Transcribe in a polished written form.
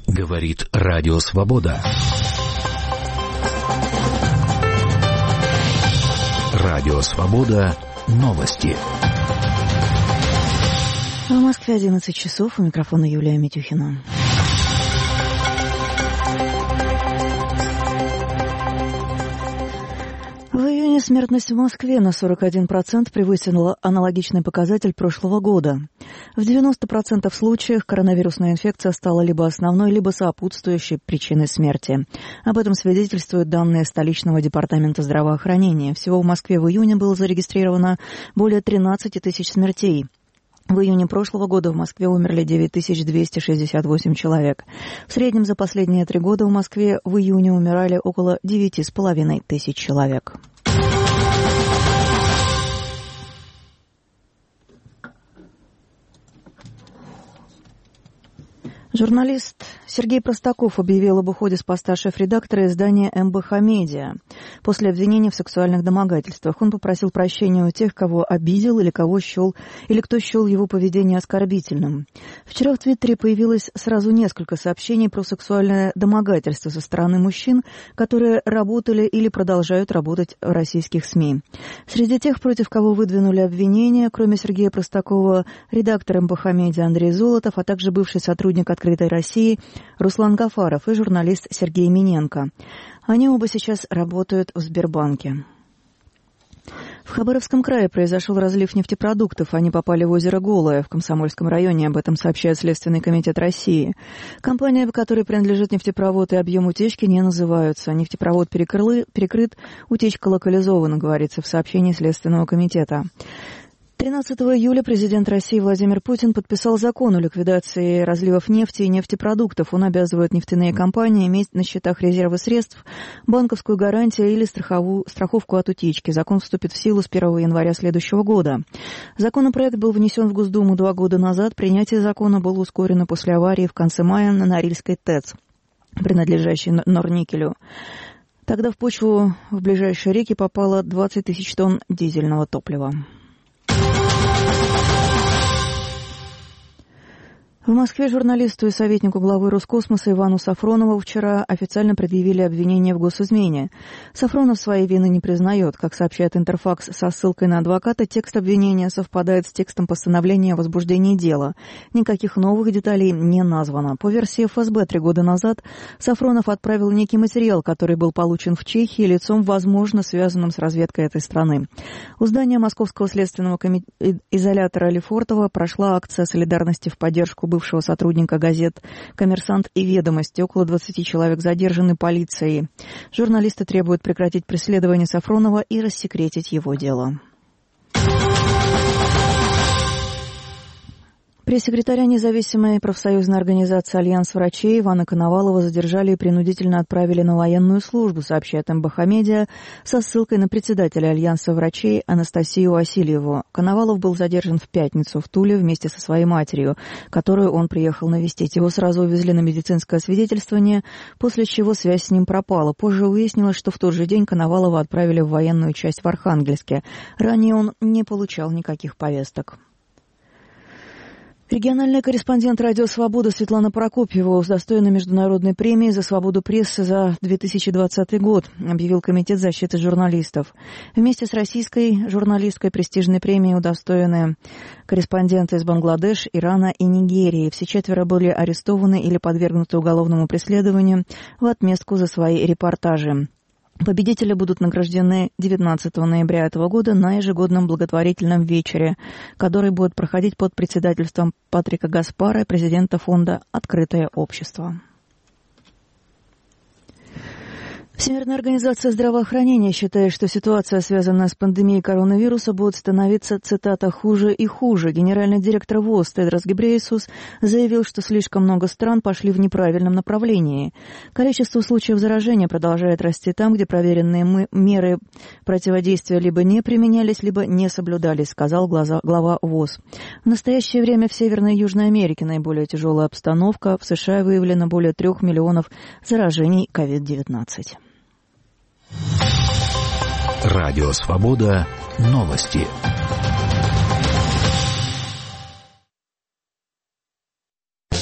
Говорит Радио Свобода. Радио Свобода. Новости. В Москве 11 часов. У микрофона Юлия Митюхина. В июне смертность в Москве на 41% превысила аналогичный показатель прошлого года. В 90% случаев коронавирусная инфекция стала либо основной, либо сопутствующей причиной смерти. Об этом свидетельствуют данные столичного департамента здравоохранения. Всего в Москве в июне было зарегистрировано более 13 тысяч смертей. В июне прошлого года в Москве умерли 9268 человек. В среднем за последние 3 года в Москве в июне умирали около 9,5 тысяч человек. Журналист Сергей Простаков объявил об уходе с поста шеф-редактора издания МБХ Медиа. После обвинения в сексуальных домогательствах он попросил прощения у тех, кого обидел или кто счел его поведение оскорбительным. Вчера в Твиттере появилось сразу несколько сообщений про сексуальное домогательство со стороны мужчин, которые работали или продолжают работать в российских СМИ. Среди тех, против кого выдвинули обвинения, кроме Сергея Простакова, редактор МБХ Медиа Андрей Золотов, а также бывший сотрудник «Открытой России» Руслан Гафаров и журналист Сергей Миненко. Они оба сейчас работают в Сбербанке. В Хабаровском крае произошел разлив нефтепродуктов. Они попали в озеро Голое в Комсомольском районе. Об этом сообщает Следственный комитет России. Компания, которой принадлежит нефтепровод, и объем утечки не называются. Нефтепровод перекрыт, утечка локализована, говорится в сообщении Следственного комитета. 13 июля президент России Владимир Путин подписал закон о ликвидации разливов нефти и нефтепродуктов. Он обязывает нефтяные компании иметь на счетах резервы средств, банковскую гарантию или страховку от утечки. Закон вступит в силу с 1 января следующего года. Законопроект был внесен в Госдуму 2 года назад. Принятие закона было ускорено после аварии в конце мая на Норильской ТЭЦ, принадлежащей Норникелю. Тогда в почву в ближайшие реки попало 20 тысяч тонн дизельного топлива. В Москве журналисту и советнику главы Роскосмоса Ивану Сафронову вчера официально предъявили обвинение в госизмене. Сафронов своей вины не признает. Как сообщает Интерфакс со ссылкой на адвоката, текст обвинения совпадает с текстом постановления о возбуждении дела. Никаких новых деталей не названо. По версии ФСБ 3 года назад Сафронов отправил некий материал, который был получен в Чехии лицом, возможно, связанным с разведкой этой страны. У здания Московского следственного изолятора Лефортово прошла акция солидарности в поддержку бывшего сотрудника газет «Коммерсант» и «Ведомости». Около 20 человек задержаны полицией. Журналисты требуют прекратить преследование Сафронова и рассекретить его дело. Пресс-секретаря независимой профсоюзной организации «Альянс врачей» Ивана Коновалова задержали и принудительно отправили на военную службу, сообщает МБХ Медиа, со ссылкой на председателя Альянса врачей Анастасию Васильеву. Коновалов был задержан в пятницу в Туле вместе со своей матерью, которую он приехал навестить. Его сразу увезли на медицинское освидетельствование, после чего связь с ним пропала. Позже выяснилось, что в тот же день Коновалова отправили в военную часть в Архангельске. Ранее он не получал никаких повесток. Региональный корреспондент «Радио Свобода» Светлана Прокопьева удостоена международной премии за свободу прессы за 2020 год, объявил Комитет защиты журналистов. Вместе с российской журналисткой престижной премией удостоены корреспонденты из Бангладеш, Ирана и Нигерии. Все 4 были арестованы или подвергнуты уголовному преследованию в отместку за свои репортажи. Победители будут награждены 19 ноября этого года на ежегодном благотворительном вечере, который будет проходить под председательством Патрика Гаспара, президента фонда «Открытое общество». Всемирная организация здравоохранения считает, что ситуация, связанная с пандемией коронавируса, будет становиться, цитата, «хуже и хуже». Генеральный директор ВОЗ Тедрос Гебрейесус заявил, что слишком много стран пошли в неправильном направлении. Количество случаев заражения продолжает расти там, где проверенные меры противодействия либо не применялись, либо не соблюдались, сказал глава ВОЗ. В настоящее время в Северной и Южной Америке наиболее тяжелая обстановка. В США выявлено более 3 миллионов заражений COVID-19. Радио Свобода. Новости.